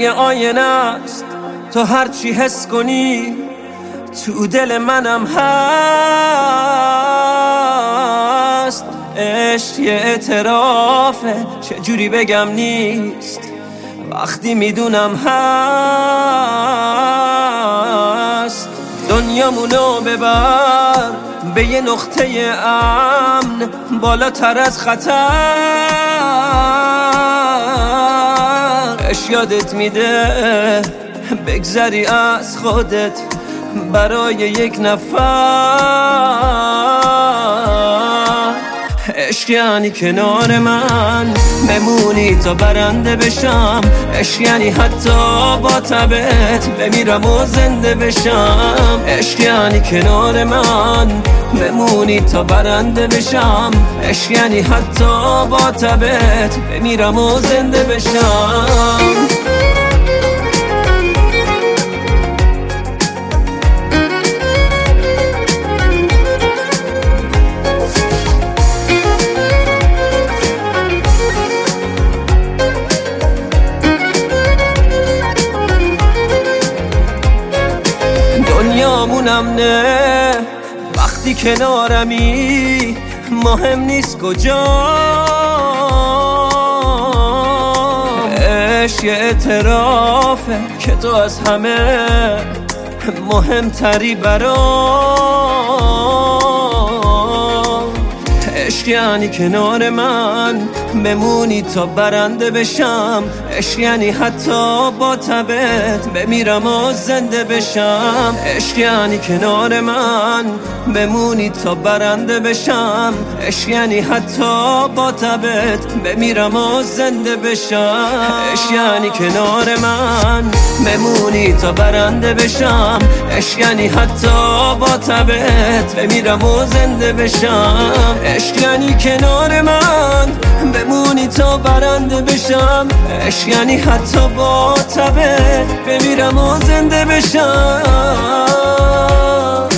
یه آینه است، تو هرچی حس کنی تو دل منم هست. عشق یه اعترافه، چجوری بگم نیست وقتی میدونم هست. دنیامونو ببر به یه نقطه امن، بالاتر از خطر. عشق یادت میده بگذری از خودت برای یک نفر. عشق یعنی کنار من بمونی تا برنده بشم. عشق یعنی حتی با تبت بمیرم و زنده بشم. عشق یعنی کنار من بمونی تا برنده بشم. عشق یعنی حتی با تبت بمیرم و زنده بشم. دنیامونم نه وقتی کنارمی، مهم نیست کجا. عشق یه اعترافه که تو از همه مهمتری برام. عشق یعنی کنار من بمونی تا برنده بشم. عشق یعنی حتی با تبت بمیرم و زنده بشم. عشق یعنی کنار من بمونی تا برنده بشم. عشق یعنی حتی با تبت بمیرم و زنده بشم. عشق یعنی کنار من بمونی تا برنده بشم. عشق یعنی حتی با تبت بمیرم و زنده بشم. عشق یعنی کنار من بمونی تا برنده بشم. عشق یعنی حتی با تبت بمیرم و زنده بشم.